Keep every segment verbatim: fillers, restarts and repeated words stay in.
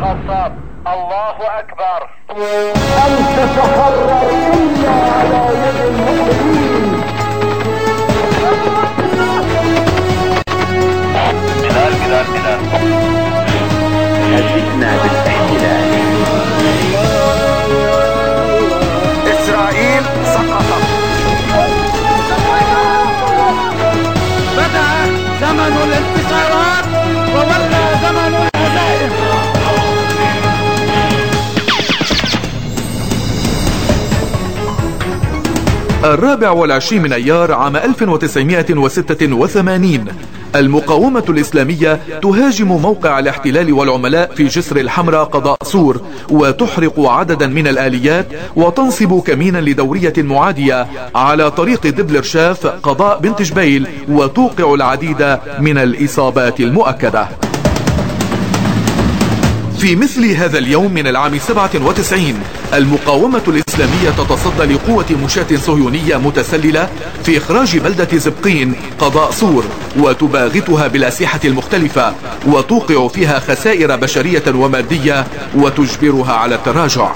الخطاب. الله أكبر. أن تتحرر إلا على يد المؤمنين. بلال بلال بلال هددنا بالاحتلال. إسرائيل سقطت. بدأ زمن الانتصارات وولى زمن الهزائم. الرابع والعشرين من أيار عام ألف وتسعمائة وستة وثمانين، المقاومة الإسلامية تهاجم موقع الاحتلال والعملاء في جسر الحمراء قضاء سور، وتحرق عددا من الآليات، وتنصب كمينا لدورية معادية على طريق دبل رشاف قضاء بنت جبيل، وتوقع العديد من الإصابات المؤكدة. في مثل هذا اليوم من العام سبعة وتسعين، المقاومة الإسلامية تتصدى لقوة مشاة صهيونية متسللة في إخراج بلدة زبقين قضاء سور، وتباغتها بالأسلحة المختلفة، وتوقع فيها خسائر بشرية ومادية، وتجبرها على التراجع.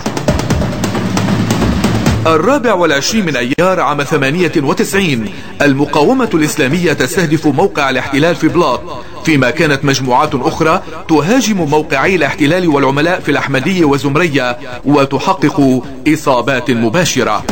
الرابع والعشرين من أيار عام ثمانية وتسعين، المقاومة الإسلامية تستهدف موقع الاحتلال في بلاط، فيما كانت مجموعات أخرى تهاجم موقعي الاحتلال والعملاء في الأحمدية وزمرية، وتحقق إصابات مباشرة.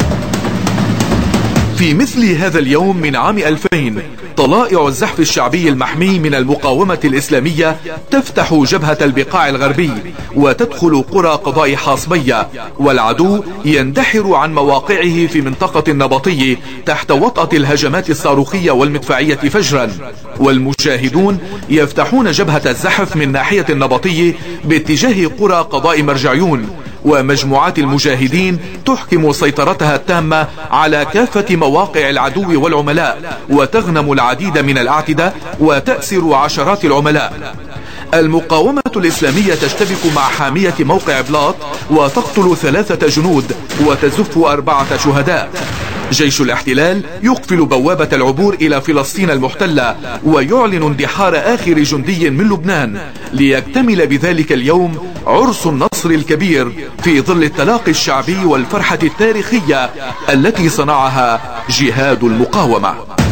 في مثل هذا اليوم من عام ألفين، طلائع الزحف الشعبي المحمي من المقاومة الإسلامية تفتح جبهة البقاع الغربي، وتدخل قرى قضاء حاصبية، والعدو يندحر عن مواقعه في منطقة النبطي تحت وطأة الهجمات الصاروخية والمدفعية فجرا، والمجاهدون يفتحون جبهة الزحف من ناحية النبطي باتجاه قرى قضاء مرجعيون، ومجموعات المجاهدين تحكم سيطرتها التامة على كافة مواقع العدو والعملاء، وتغنم العديد من الأعتدة، وتأسر عشرات العملاء. المقاومة الإسلامية تشتبك مع حامية موقع بلاط، وتقتل ثلاثة جنود، وتزف أربعة شهداء. جيش الاحتلال يقفل بوابة العبور إلى فلسطين المحتلة، ويعلن اندحار آخر جندي من لبنان، ليكتمل بذلك اليوم عرس النصر الكبير في ظل التلاقي الشعبي والفرحة التاريخية التي صنعها جهاد المقاومة.